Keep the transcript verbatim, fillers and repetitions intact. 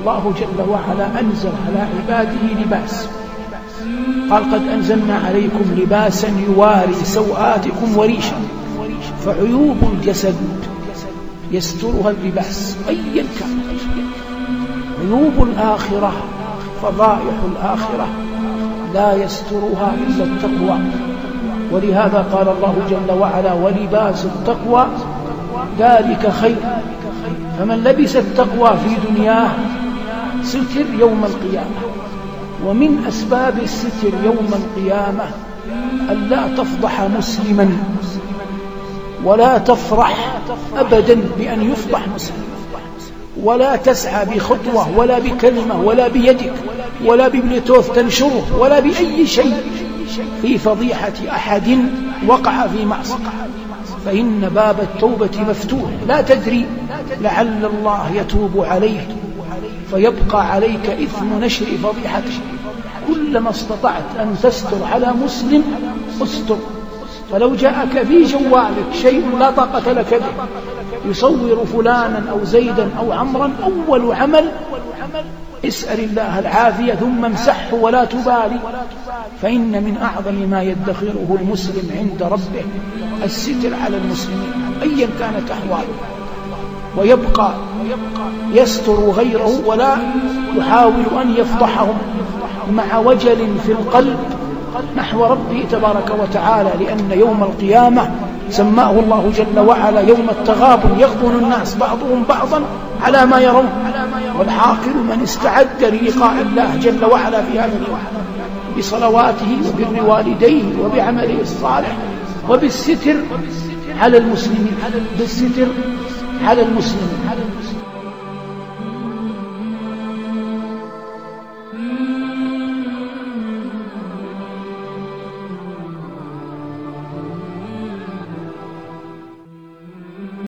الله جل وعلا أنزل على عباده لباس، قال قد أنزلنا عليكم لباسا يواري سوآتكم وريشا، فعيوب الجسد يسترها اللباس أيا كان. عيوب الآخرة، فضائح الآخرة لا يسترها إلا التقوى، ولهذا قال الله جل وعلا ولباس التقوى ذلك خير. فمن لبس التقوى في دنياه ستر يوم القيامة. ومن أسباب الستر يوم القيامة ألا تفضح مسلما، ولا تفرح أبدا بأن يفضح مسلم، ولا تسعى بخطوة ولا بكلمة ولا بيدك ولا ببلوتوث تنشره ولا بأي شيء في فضيحة أحد وقع في معصية، فإن باب التوبة مفتوح، لا تدري لعل الله يتوب عليك فيبقى عليك إثم نشر فضيحته. كلما استطعت أن تستر على مسلم استر. فلو جاءك في جوالك شيء لا طاقة لك به يصور فلانا أو زيدا أو عمرا، أول عمل اسأل الله العافية ثم امسحه ولا تبالي، فإن من أعظم ما يدخره المسلم عند ربه الستر على المسلمين أيا كانت أحواله، ويبقى يستر غيره ولا يحاول أن يفضحهم مع وجل في القلب نحو ربه تبارك وتعالى، لأن يوم القيامة سماه الله جل وعلا يوم التغابن، يغبن الناس بعضهم بعضا على ما يرون، والعاقل من استعد للقاء الله جل وعلا في هذا اليوم بصلواته وبر والديه وبعمله الصالح وبالستر على المسلمين، بالستر على المسلمين.